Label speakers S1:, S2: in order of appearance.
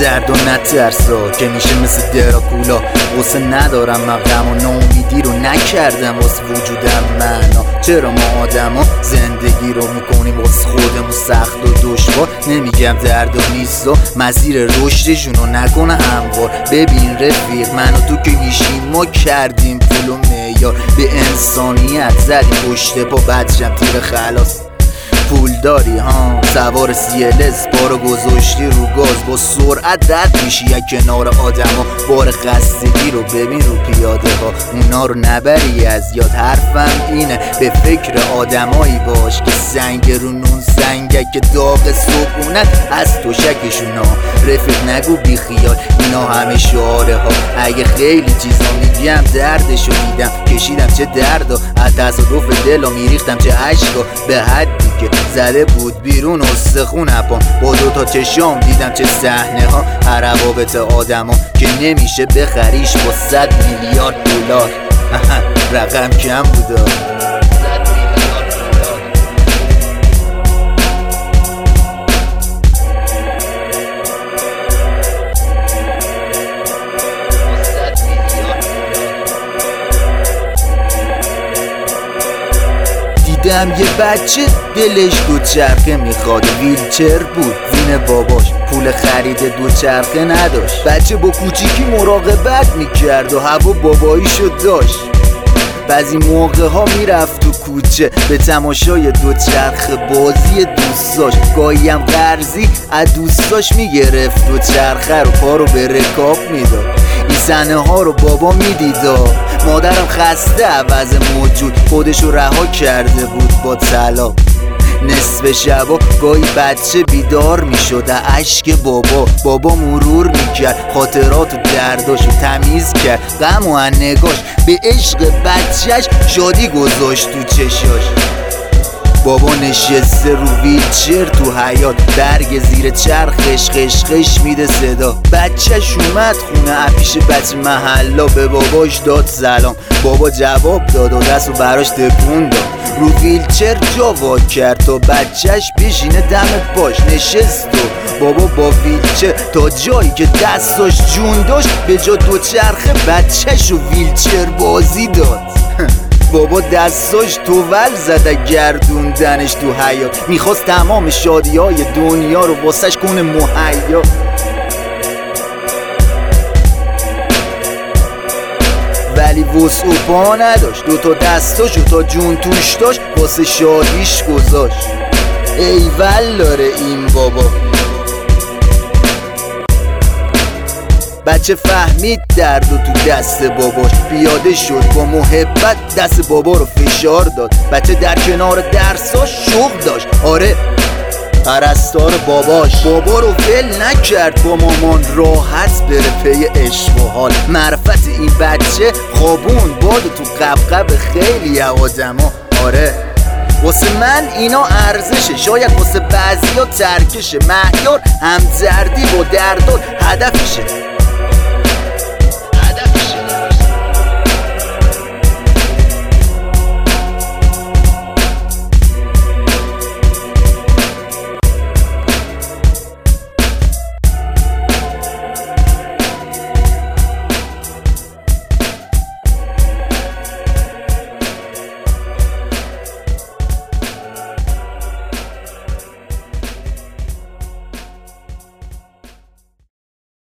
S1: درد و نترسا که میشه مثل دراکولا. واسه ندارم من غم و ناامیدی رو نکردم واسه وجودم معنا. چرا ما آدما زندگی رو میکنیم واسه خودمون سخت و دشوار؟ نمیگم درد و نیست و مسیر رشدشون رو نکنه هموار. ببین رفیق من و تو که میشیم ما کردیم پول و معیار. به انسانیت زدیم پشت پا بدشم تیر خلاص. پول داری ها سوار CLS بارو گذاشتی رو گاز با سرعت رد میشی یک کنار آدما. بار خستگی رو ببین رو پیاده ها اونا رو نبری از یاد. حرفم اینه به فکر آدمایی باش که سنگ رو نون سنگه که داغ سکونت از تو شکشون ها. رفیق نگو بی خیال اینا همه شعاره ها. اگه خیلی چیزا میگم دردشو دیدم کشیدم چه دردا از تصادف دلا میریختم چه عشقا به حدی که زده بود بیرون استخون اپام. با دوتا چشام دیدم چه صحنه ها روابط آدما که نمیشه بخریش با 100 میلیارد دلار. رقم کم بودا. دیدم یه بچه دلش دوچرخه میخواد ویلچر بود زین باباش پول خرید دوچرخه نداشت. بچه با کوچیکی مراقبت میکرد و هوا باباییشو داشت. بعضی موقع ها میرفت تو کوچه به تماشای دوچرخه بازی دوستاش. گاهی هم قرضی از دوستاش میگرفت دوچرخه رو پا رو به رکاب میداد. این صحنه ها رو بابا میدیدا. مادرم خسته عوض موجود خودشو رها کرده بود با طلاق. نصف شبا گاهی بچه بیدار میشد اشک بابا مرور میکرد خاطرات و درداشو تمیز کرد. غم و نگاش به عشق بچهش شادی گذاشت تو چشاش. بابا نشسته رو ویلچر تو حیاط برگ زیر چرخش خش میده صدا. بچهش اومد خونه پیش بچه محلا به باباش داد سلام. بابا جواب داد و دستو براش تکون داد. رو ویلچر جا وا کرد تا بچهش بشینه دم پاش نشست و بابا با ویلچر تا جایی که دستاش جون داشت به جا دوچرخه بچهش رو ویلچر بازی داد. بابا دستاش توول زده گردوندنش تو حیاط. میخواست تمام شادی های دنیا رو واسش کنه مهیا. ولی وسع و پا نداشت دوتا دستاشو تا جون توش داشت واسه شادیش گذاشت. ایول داره این بابا. بچه فهمید درد و تو دست باباش پیاده شد با محبت دست بابا رو فشار داد. بچه در کنار درساش شوق داشت. آره پرستار باباش. بابا رو ول نکرد با مامان راحت بره پی عشق و حال. معرفت این بچه خوابون باد تو قبقب خیلی آدما. آره واسه من اینا ارزشه شاید واسه بعضیا ترکشه. مهیار همدردی با دردار هدفشه.